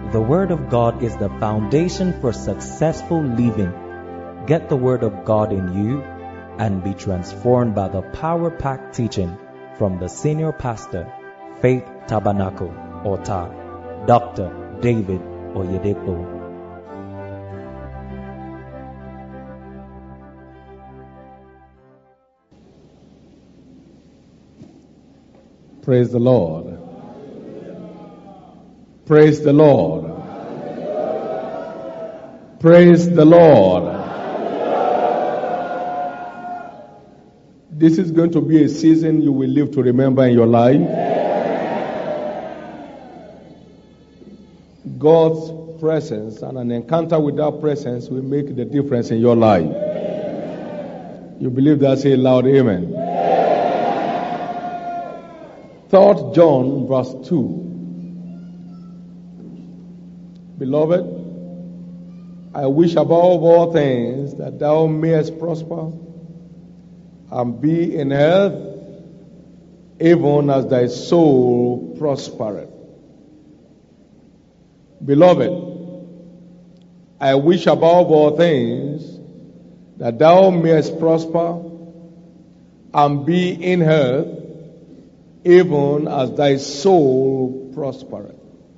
The Word of God is the foundation for successful living. Get the Word of God in you and be transformed by the power-packed teaching from the Senior Pastor, Faith Tabernacle, Ota, Dr. David Oyedepo. Praise the Lord. Praise the Lord. Praise the Lord. This is going to be a season you will live to remember in your life. God's presence and an encounter with that presence will make the difference in your life. You believe that? Say loud amen. 3 John verse 2. Beloved, I wish above all things that thou mayest prosper and be in health, even as thy soul prospereth. Beloved, I wish above all things that thou mayest prosper and be in health, even as thy soul prospereth.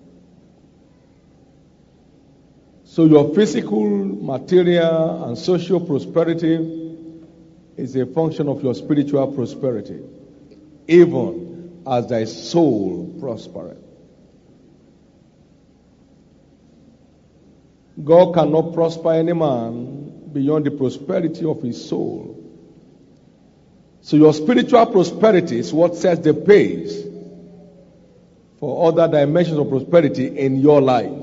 So your physical, material, and social prosperity is a function of your spiritual prosperity, even as thy soul prospereth. God cannot prosper any man beyond the prosperity of his soul. So your spiritual prosperity is what sets the pace for other dimensions of prosperity in your life.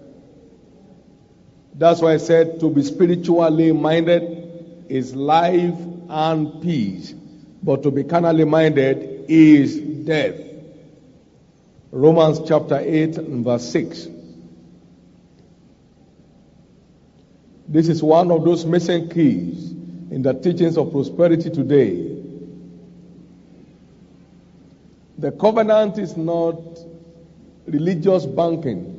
That's why I said to be spiritually minded is life and peace, but to be carnally minded is death. Romans chapter 8 and verse 6. This is one of those missing keys in the teachings of prosperity today. The covenant is not religious banking.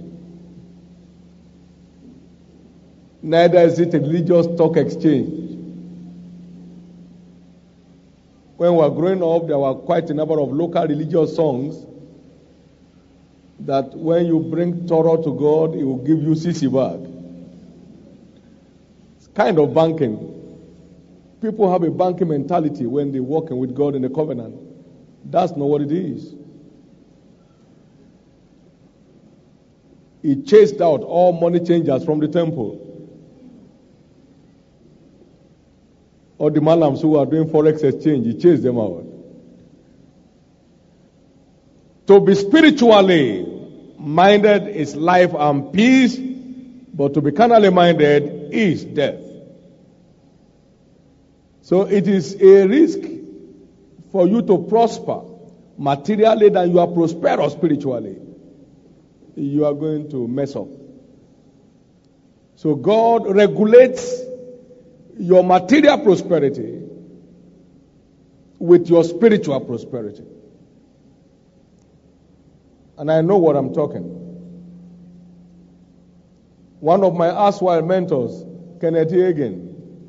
Neither is it a religious stock exchange. When we were growing up, there were quite a number of local religious songs that when you bring Torah to God, He will give you sissy bag. It's kind of banking. People have a banking mentality when they're working with God in the covenant. That's not what it is. He chased out all money changers from the temple. All the malams who are doing forex exchange, he chased them out. To be spiritually minded is life and peace, but to be carnally minded is death. So it is a risk for you to prosper materially than you are prosperous spiritually. You are going to mess up. So God regulates your material prosperity with your spiritual prosperity. And I know what I'm talking. One of my erstwhile mentors, Kenneth Hagin,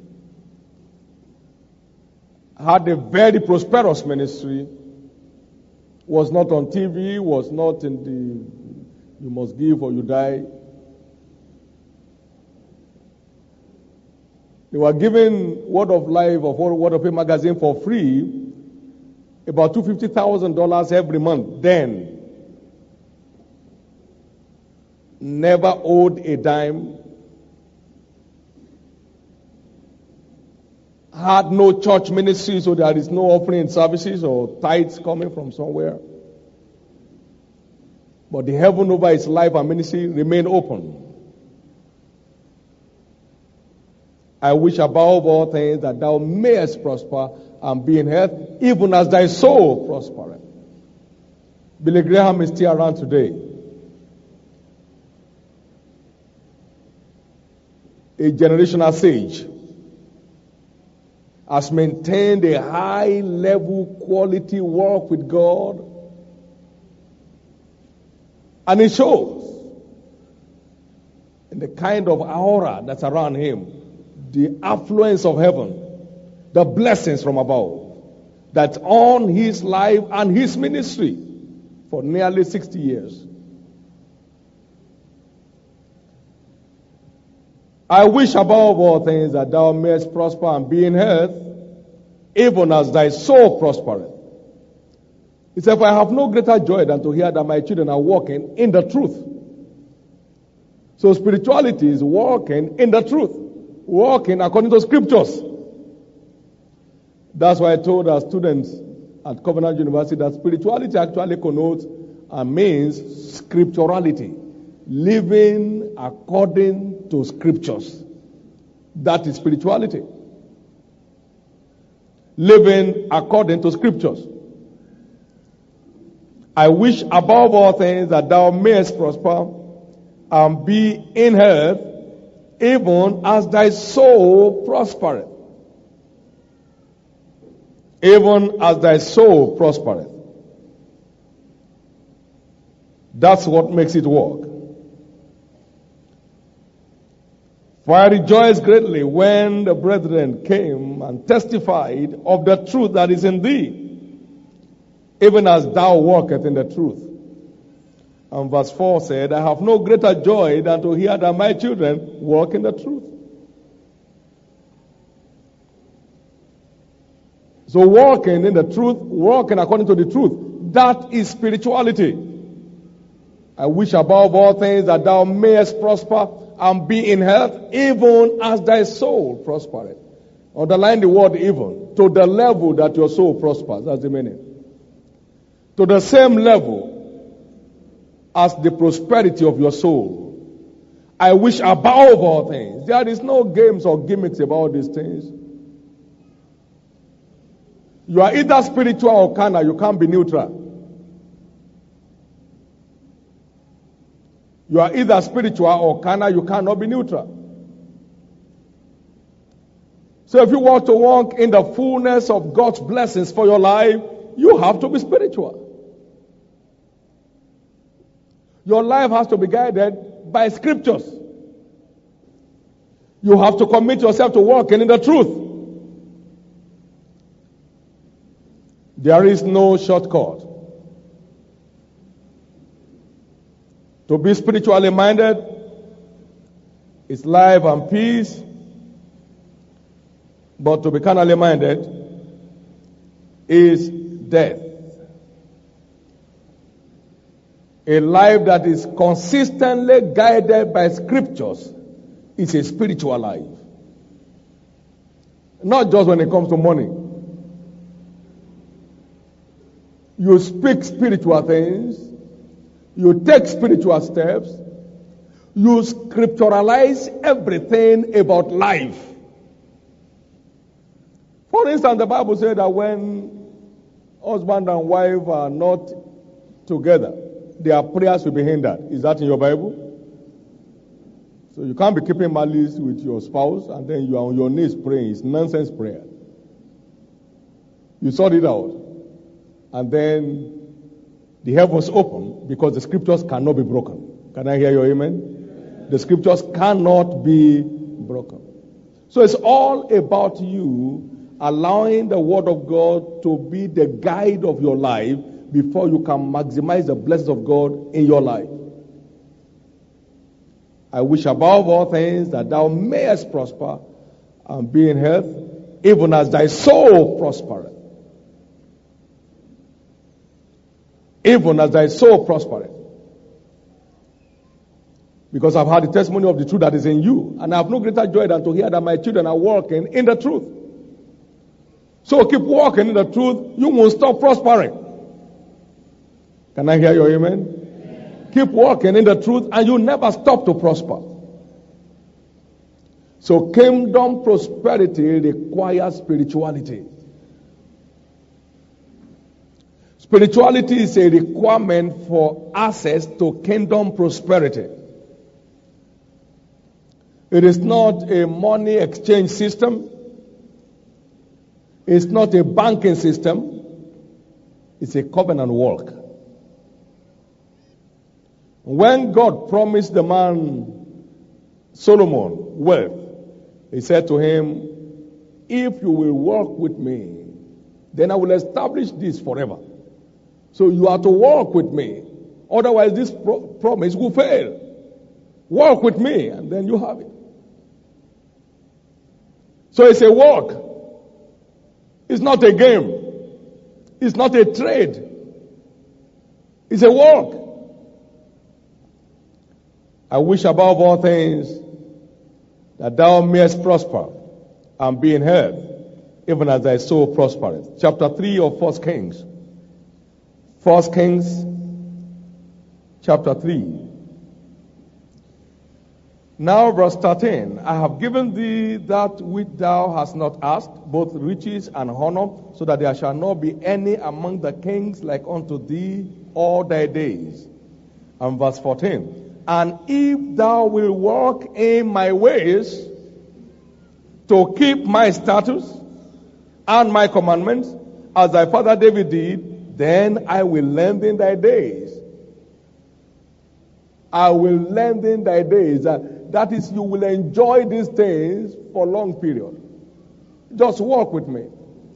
had a very prosperous ministry, was not on TV, was not in the you must give or you die. They were giving Word of Life or Word of Faith magazine for free, about $250,000 every month. Then, never owed a dime, had no church ministry, so there is no offering services or tithes coming from somewhere. But the heaven over his life and ministry remained open. I wish above all things that thou mayest prosper and be in health, even as thy soul prospereth. Billy Graham is still around today. A generational sage has maintained a high level quality walk with God. And it shows. and the kind of aura that's around him, the affluence of heaven, the blessings from above, that's on his life and his ministry for nearly 60 years. I wish above all things that thou mayest prosper and be in health, even as thy soul prospereth. He said, for I have no greater joy than to hear that my children are walking in the truth. So spirituality is walking in the truth, walking according to scriptures. That's why I told our students at Covenant University that spirituality actually connotes and means scripturality, living according to scriptures. That is spirituality. Living according to scriptures. I wish above all things that thou mayest prosper and be in health, even as thy soul prospereth. Even as thy soul prospereth. That's what makes it work. For I rejoiced greatly when the brethren came and testified of the truth that is in thee, even as thou walkest in the truth. And verse 4 said, I have no greater joy than to hear that my children walk in the truth. So walking in the truth, walking according to the truth, that is spirituality. I wish above all things that thou mayest prosper and be in health, even as thy soul prospereth. Underline the word even, to the level that your soul prospers. That's the meaning. To the same level as the prosperity of your soul. I wish above all things. There is no games or gimmicks about these things. You are either spiritual or carnal. You can't be neutral. You are either spiritual or carnal. You cannot be neutral. So if you want to walk in the fullness of God's blessings for your life, you have to be spiritual. Your life has to be guided by scriptures. You have to commit yourself to walking in the truth. There is no shortcut. To be spiritually minded is life and peace, but to be carnally minded is death. A life that is consistently guided by scriptures is a spiritual life. Not just when it comes to money. You speak spiritual things. You take spiritual steps. You scripturalize everything about life. For instance, the Bible said that when husband and wife are not together, their prayers will be hindered. Is that in your Bible? So you can't be keeping malice with your spouse and then you are on your knees praying. It's nonsense prayer. You sort it out. And then the heavens open because the scriptures cannot be broken. Can I hear your amen? The scriptures cannot be broken. So it's all about you allowing the word of God to be the guide of your life before you can maximize the blessings of God in your life. I wish above all things that thou mayest prosper and be in health, even as thy soul prospereth. Even as thy soul prospereth. Because I've had the testimony of the truth that is in you, and I have no greater joy than to hear that my children are walking in the truth. So keep walking in the truth, you won't stop prospering. Can I hear your amen? Amen. Keep walking in the truth and you never stop to prosper. So kingdom prosperity requires spirituality. Spirituality is a requirement for access to kingdom prosperity. It is not a money exchange system. It's not a banking system. It's a covenant work. When God promised the man Solomon wealth, he said to him, if you will walk with me, then I will establish this forever. So you are to walk with me. Otherwise, this promise will fail. Walk with me, and then you have it. So it's a walk. It's not a game. It's not a trade. It's a walk. I wish above all things that thou mayest prosper and be in health, even as thy soul prospereth. Chapter 3 of 1 Kings. 1 Kings, chapter 3. Now verse 13, I have given thee that which thou hast not asked, both riches and honor, so that there shall not be any among the kings like unto thee all thy days. And verse 14, and if thou wilt walk in my ways, to keep my statutes and my commandments, as thy father David did, then I will lengthen thy days. I will lengthen thy days. That is, you will enjoy these things for a long period. Just walk with me.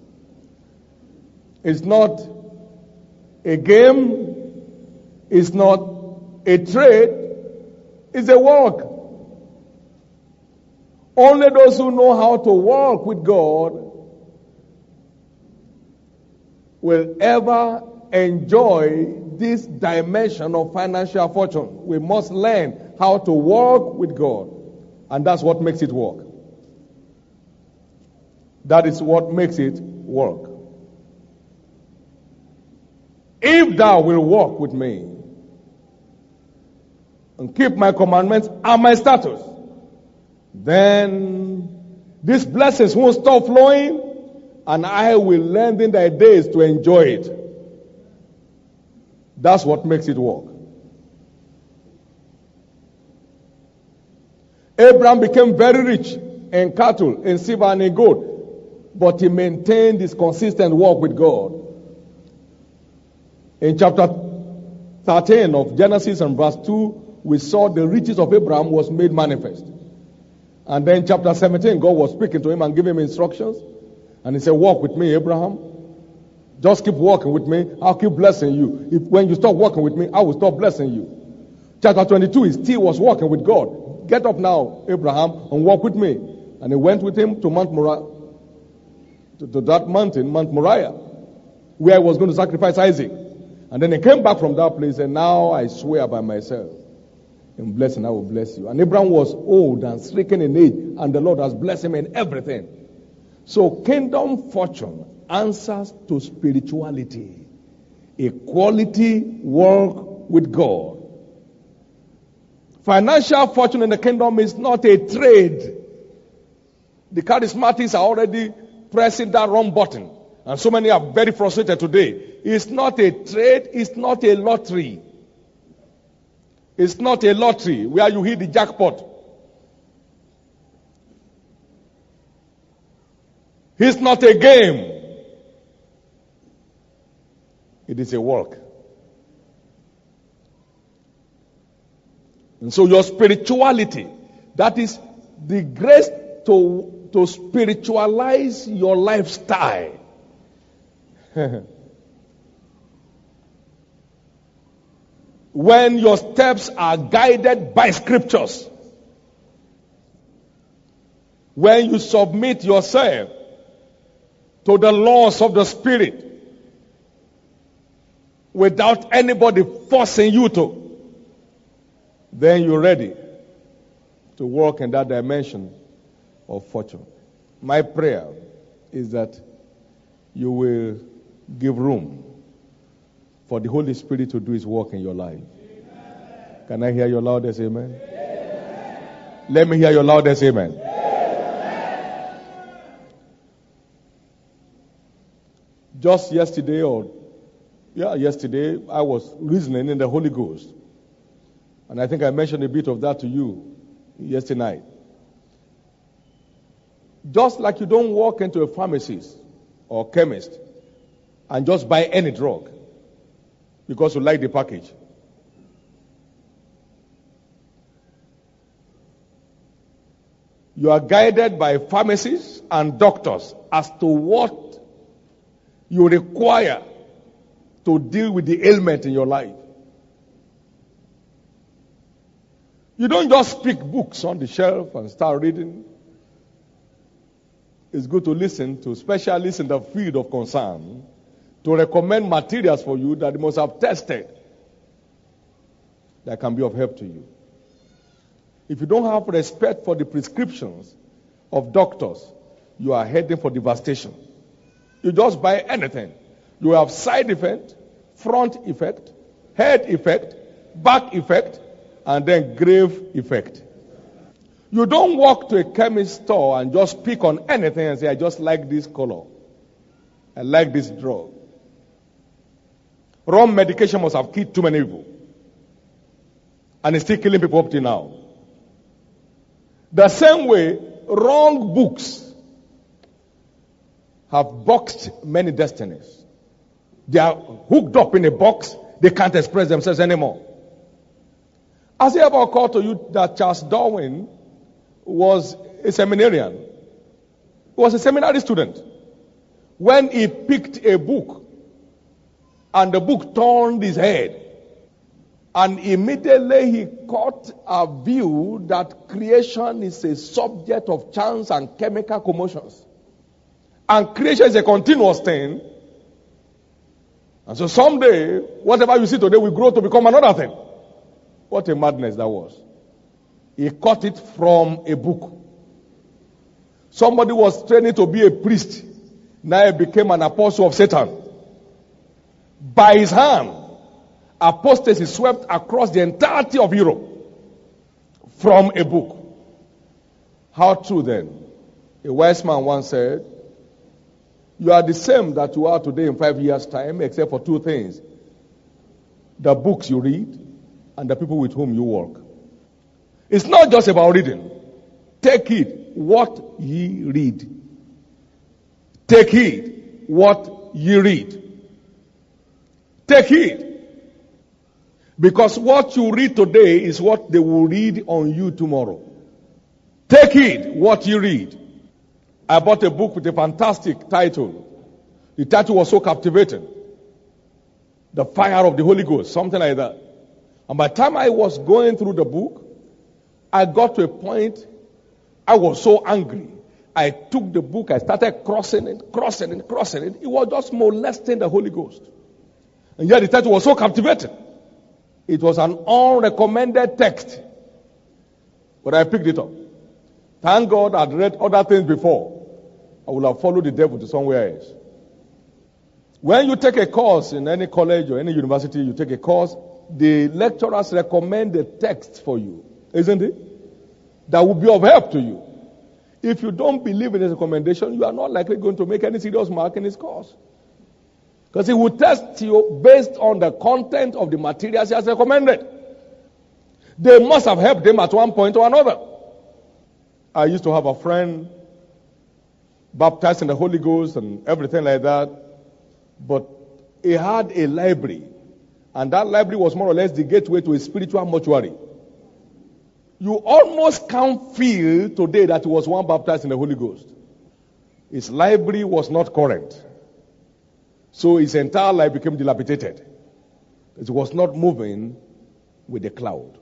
It's not a game. It's not a trade. It's a walk. Only those who know how to walk with God will ever enjoy this dimension of financial fortune. We must learn how to walk with God. And that's what makes it work. That is what makes it work. If thou wilt walk with me and keep my commandments and my statutes, then these blessings won't stop flowing, and I will lengthen thy days to enjoy it. That's what makes it work. Abraham became very rich in cattle, in silver, and in gold, but he maintained his consistent walk with God. In chapter 13 of Genesis and verse 2, we saw the riches of Abraham was made manifest. And then chapter 17, God was speaking to him and giving him instructions. And he said, walk with me, Abraham. Just keep walking with me. I'll keep blessing you. When you stop walking with me, I will stop blessing you. Chapter 22, he still was walking with God. Get up now, Abraham, and walk with me. And he went with him to Mount Moriah, to that mountain, Mount Moriah, where he was going to sacrifice Isaac. And then he came back from that place, and now I swear by myself, in blessing I will bless you. And Abraham was old and stricken in age, and the Lord has blessed him in everything. So kingdom fortune answers to spirituality, a quality walk with God. Financial fortune in the kingdom is not a trade. The charismatics are already pressing that wrong button, and so many are very frustrated today. It's not a trade, it's not a lottery. It's not a lottery where you hit the jackpot. It's not a game. It is a walk. And so your spirituality, that is the grace to spiritualize your lifestyle. When your steps are guided by scriptures, when you submit yourself to the laws of the Spirit without anybody forcing you to, then you're ready to walk in that dimension of fortune. My prayer is that you will give room for the Holy Spirit to do His work in your life. Amen. Can I hear your loudest amen? Amen. Let me hear your loudest amen. Amen. Just yesterday, I was reasoning in the Holy Ghost. And I think I mentioned a bit of that to you yesterday night. Just like you don't walk into a pharmacist or chemist and just buy any drug because you like the package. You are guided by pharmacists and doctors as to what you require to deal with the ailment in your life. You don't just pick books on the shelf and start reading. It's good to listen to specialists in the field of concern to recommend materials for you that you must have tested that can be of help to you. If you don't have respect for the prescriptions of doctors, you are heading for devastation. You just buy anything. You have side effect, front effect, head effect, back effect, and then grave effect. You don't walk to a chemist store and just pick on anything and say, I just like this color. I like this drug. Wrong medication must have killed too many people. And it's still killing people up to now. The same way, wrong books have boxed many destinies. They are hooked up in a box. They can't express themselves anymore. Has it ever occurred to you that Charles Darwin was a seminarian? He was a seminary student. When he picked a book, and the book turned his head, and immediately he caught a view that creation is a subject of chance and chemical commotions. And creation is a continuous thing. And so someday, whatever you see today will grow to become another thing. What a madness that was. He caught it from a book. Somebody was training to be a priest. Now he became an apostle of Satan. By his hand, apostasy swept across the entirety of Europe from a book. How true then? A wise man once said, you are the same that you are today in 5 years' time, except for two things. The books you read and the people with whom you work. It's not just about reading. Take heed what ye read. Take heed what ye read. Take heed. Because what you read today is what they will read on you tomorrow. Take heed what you read. I bought a book with a fantastic title. The title was so captivating. The Fire of the Holy Ghost, something like that. And by the time I was going through the book, I got to a point, I was so angry. I took the book, I started crossing it. It was just molesting the Holy Ghost. And yet the title was so captivating. It was an unrecommended text. But I picked it up. Thank God I'd read other things before. I would have followed the devil to somewhere else. When you take a course in any college or any university, you take a course, the lecturers recommend the text for you, isn't it? That will be of help to you. If you don't believe in his recommendation, you are not likely going to make any serious mark in his course. Because he will test you based on the content of the materials he has recommended. They must have helped him at one point or another. I used to have a friend baptized in the Holy Ghost and everything like that. But he had a library. And that library was more or less the gateway to a spiritual mortuary. You almost can't feel today that he was one baptized in the Holy Ghost. His library was not current. So his entire life became dilapidated. It was not moving with the cloud.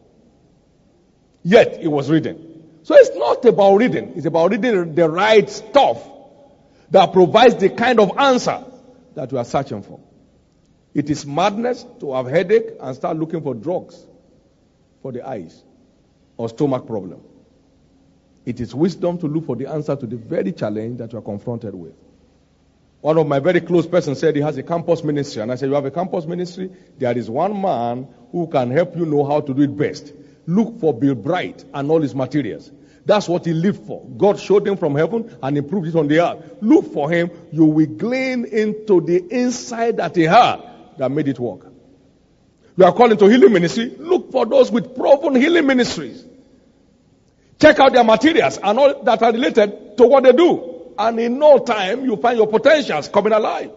Yet he was reading. So it's not about reading. It's about reading the right stuff that provides the kind of answer that we are searching for. It is madness to have headache and start looking for drugs for the eyes or stomach problem. It is wisdom to look for the answer to the very challenge that you are confronted with. One of my very close persons said he has a campus ministry. And I said, you have a campus ministry? There is one man who can help you know how to do it best. Look for Bill Bright and all his materials. That's what he lived for. God showed him from heaven and improved it on the earth. Look for him. You will glean into the insight that he had that made it work. You are calling to healing ministry. Look for those with proven healing ministries. Check out their materials and all that are related to what they do. And in no time, you find your potentials coming alive.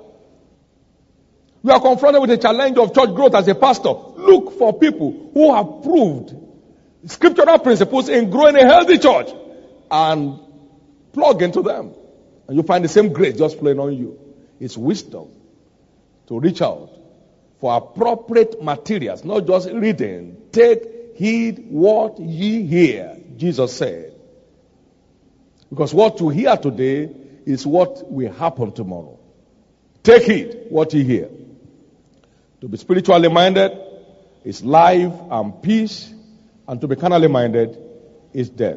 You are confronted with the challenge of church growth as a pastor. Look for people who have proved scriptural principles in growing a healthy church. and plug into them. And you find the same grace just flowing on you. It's wisdom to reach out for appropriate materials, not just reading. Take heed what ye hear, Jesus said. Because what you hear today is what will happen tomorrow. Take heed what ye hear. To be spiritually minded is life and peace, and to be carnally minded is death.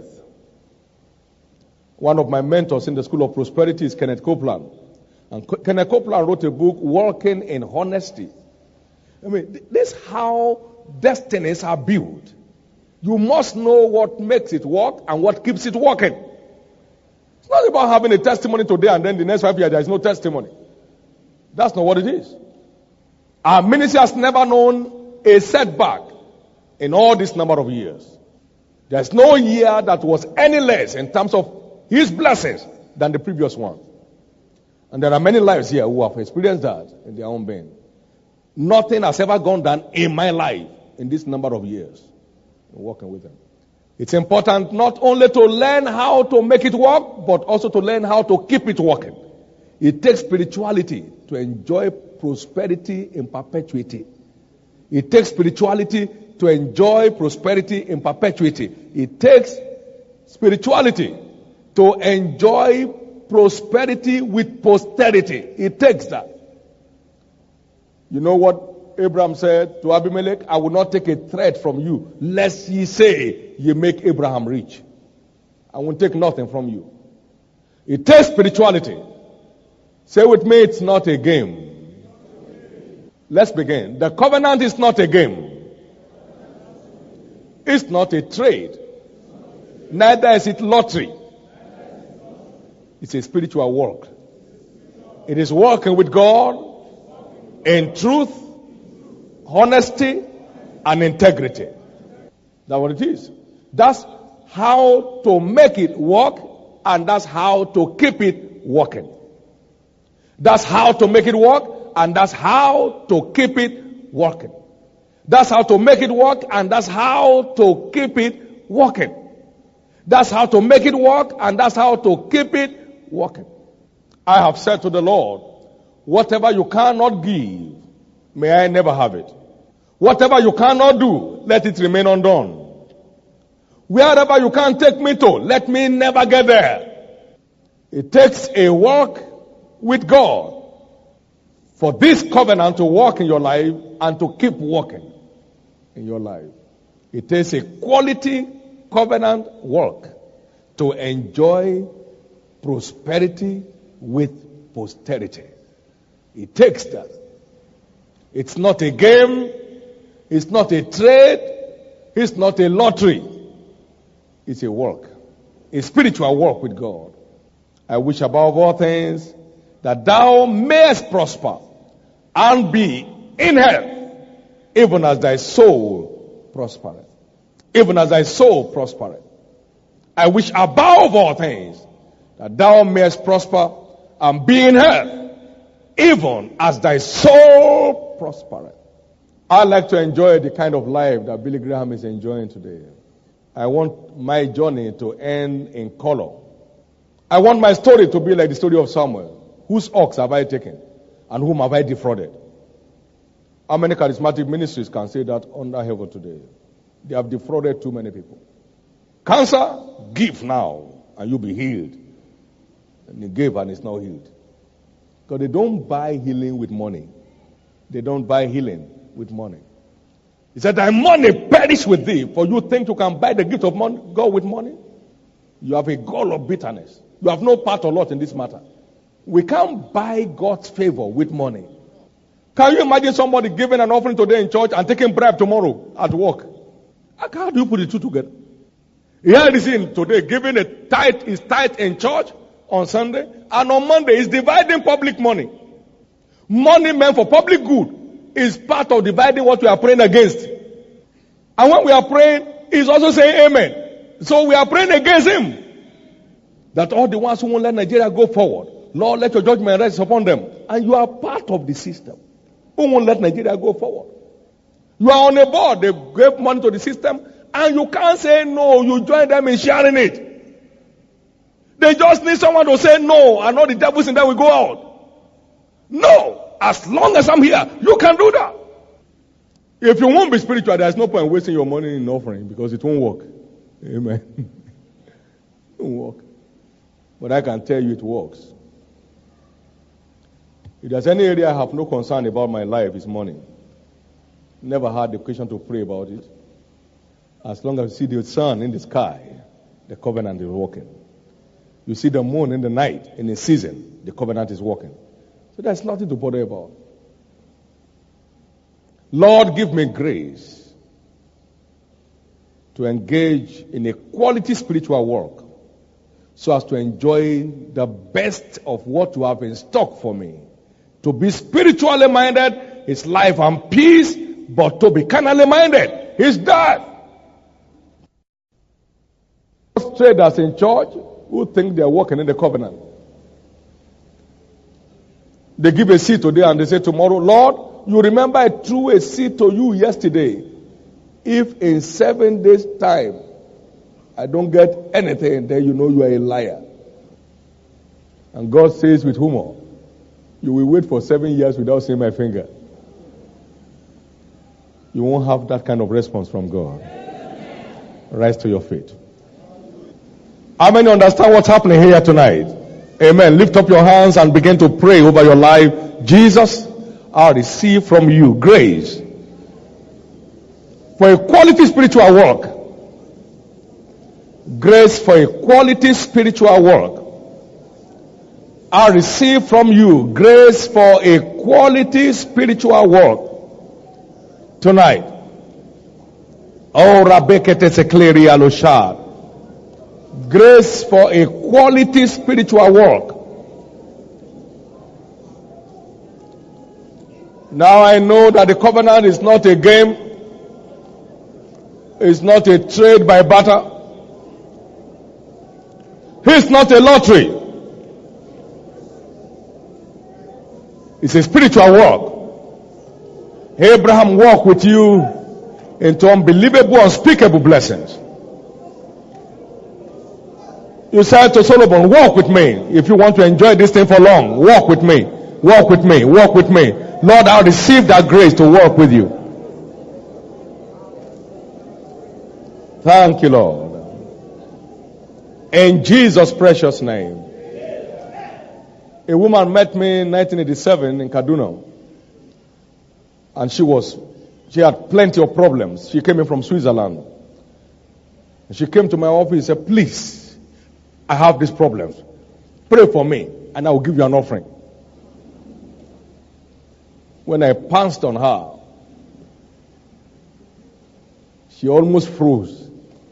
One of my mentors in the School of Prosperity is Kenneth Copeland. And Kenneth Copeland wrote a book, Walking in Honesty. I mean, this is how destinies are built. You must know what makes it work and what keeps it working. It's not about having a testimony today and then the next 5 years there is no testimony. That's not what it is. Our ministry has never known a setback in all this number of years. There's no year that was any less in terms of His blessings than the previous one. And there are many lives here who have experienced that in their own being. Nothing has ever gone down in my life in this number of years. I'm working with them. It's important not only to learn how to make it work, but also to learn how to keep it working. It takes spirituality to enjoy prosperity in perpetuity. It takes spirituality to enjoy prosperity in perpetuity. It takes spirituality to enjoy prosperity with posterity. It takes that. You know what Abraham said to Abimelech? I will not take a thread from you, lest ye say ye make Abraham rich. I won't take nothing from you. It takes spirituality. Say with me, it's not a game. Let's begin. The covenant is not a game. It's not a trade. Neither is it lottery. It's a spiritual work. It is working with God in truth, honesty, and integrity. That's what it is. That's how to make it work, and that's how to keep it working. That's how to make it work, and that's how to keep it working. That's how to make it work, and that's how to keep it working. That's how to make it work, and that's how to keep it working. I have said to the Lord, whatever you cannot give, may I never have it. Whatever you cannot do, let it remain undone. Wherever you can't take me to, let me never get there. It takes a walk with God for this covenant to work in your life and to keep working in your life. It takes a quality covenant work to enjoy prosperity with posterity. It takes that. It's not a game. It's not a trade. It's not a lottery. It's a work. A spiritual work with God. I wish above all things that thou mayest prosper and be in health, even as thy soul prospereth. Even as thy soul prospereth. I wish above all things that thou mayest prosper and be in health, even as thy soul prospereth. I like to enjoy the kind of life that Billy Graham is enjoying today. I want my journey to end in color. I want my story to be like the story of Samuel. Whose ox have I taken? And whom have I defrauded? How many charismatic ministries can say that under heaven today? They have defrauded too many people. Cancer, give now and you'll be healed. And he gave and is now healed. Because they don't buy healing with money. They don't buy healing with money. He said, thy money perish with thee, for you think you can buy the gift of money, God with money? You have a gall of bitterness. You have no part or lot in this matter. We can't buy God's favor with money. Can you imagine somebody giving an offering today in church and taking bribe tomorrow at work? How do you put the two together? Here it is in today, giving a tithe is tithe in church on Sunday, and on Monday is dividing public money. Money meant for public good is part of dividing what we are praying against. And when we are praying, he's also saying amen. So we are praying against him. That all the ones who won't let Nigeria go forward, Lord, let your judgment rest upon them. And you are part of the system. Who won't let Nigeria go forward? You are on a board. They gave money to the system. And you can't say no. You join them in sharing it. They just need someone to say no, and all the devils in there will go out. No, as long as I'm here, you can do that. If you won't be spiritual, there's no point wasting your money in offering because it won't work. Amen. It won't work. But I can tell you it works. If there's any area I have no concern about my life, it's money. Never had the occasion to pray about it. As long as you see the sun in the sky, the covenant is working. You see the moon in the night, in the season, the covenant is working. So there's nothing to bother about. Lord, give me grace to engage in a quality spiritual work so as to enjoy the best of what you have in stock for me. To be spiritually minded is life and peace, but to be carnally minded is death. Traders in church who think they are working in the covenant. They give a seed today and they say tomorrow, Lord, you remember I threw a seed to you yesterday. If in 7 days' time I don't get anything, then you know you are a liar. And God says with humor, you will wait for 7 years without seeing my finger. You won't have that kind of response from God. Rise to your feet. How many understand what's happening here tonight? Amen. Lift up your hands and begin to pray over your life. Jesus, I receive from you grace for a quality spiritual work. Grace for a quality spiritual work. I receive from you grace for a quality spiritual work tonight. Oh, Rabekete Sekleri Aloshad. Grace for a quality spiritual work. Now I know that the covenant is not a game. It's not a trade by barter. It's not a lottery. It's a spiritual work. Abraham walked with you into unbelievable, unspeakable blessings. You said to Solomon, walk with me. If you want to enjoy this thing for long, walk with me. Walk with me. Walk with me. Lord, I'll receive that grace to walk with you. Thank you, Lord. In Jesus' precious name. A woman met me in 1987 in Kaduna. And she had plenty of problems. She came in from Switzerland. She came to my office and said, please, I have these problems. Pray for me and I will give you an offering. When I pounced on her, she almost froze.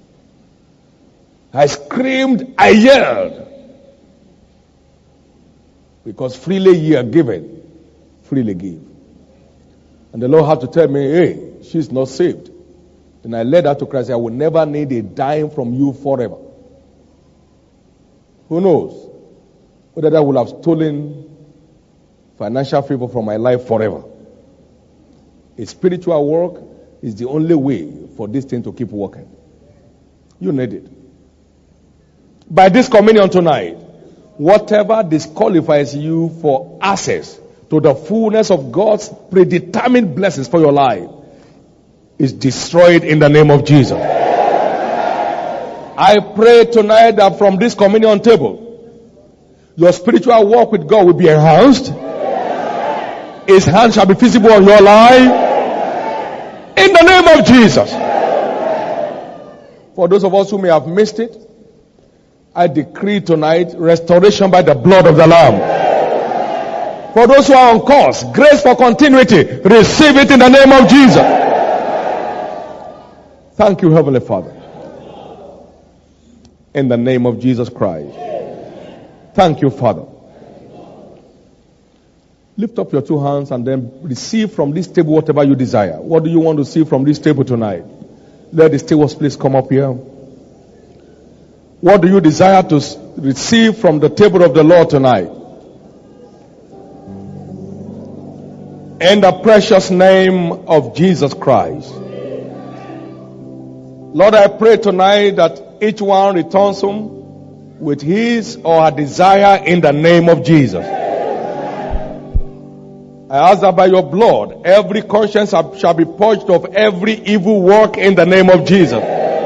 I screamed, I yelled. Because freely ye are given, freely give. And the Lord had to tell me, hey, she's not saved. Then I led her to Christ. I will never need a dime from you forever. Who knows whether that would have stolen financial favor from my life forever. A spiritual work is the only way for this thing to keep working. You need it. By this communion tonight, whatever disqualifies you for access to the fullness of God's predetermined blessings for your life is destroyed in the name of Jesus. I pray tonight that from this communion table, your spiritual walk with God will be enhanced. His hand shall be visible on your life. In the name of Jesus. For those of us who may have missed it, I decree tonight restoration by the blood of the Lamb. For those who are on course, grace for continuity, receive it in the name of Jesus. Thank you, Heavenly Father. In the name of Jesus Christ. Thank you, Father. Lift up your two hands and then receive from this table whatever you desire. What do you want to see from this table tonight? Let the stewards please come up here. What do you desire to receive from the table of the Lord tonight? In the precious name of Jesus Christ. Lord, I pray tonight that each one returns home with his or her desire in the name of Jesus. I ask that by your blood, every conscience shall be purged of every evil work in the name of Jesus.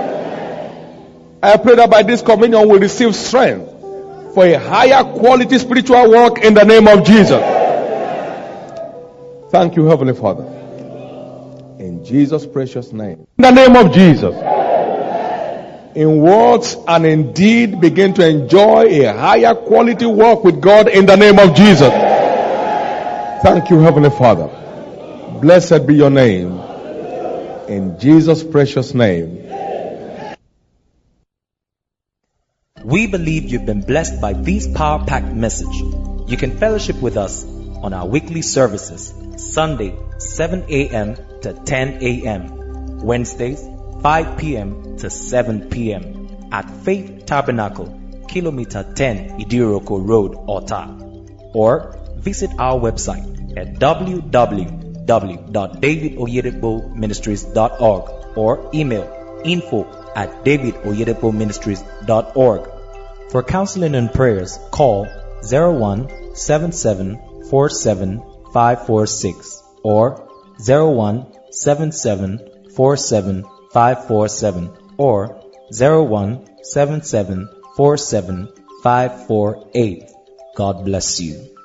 I pray that by this communion we'll receive strength for a higher quality spiritual work in the name of Jesus. Thank you, Heavenly Father. In Jesus' precious name. In the name of Jesus. In words and in deed, begin to enjoy a higher quality walk with God in the name of Jesus. Thank you, Heavenly Father. Blessed be your name. In Jesus' precious name. We believe you've been blessed by this power-packed message. You can fellowship with us on our weekly services, Sunday, 7 a.m. to 10 a.m., Wednesdays, 5 p.m. to 7 p.m. at Faith Tabernacle, Kilometer 10, Idiroko Road, Ota. Or visit our website at www.davidoyedepoministries.org or email info@davidoyedepoministries.org. For counseling and prayers, call 0177475546 or 0177475547 or 0177475548. God bless you.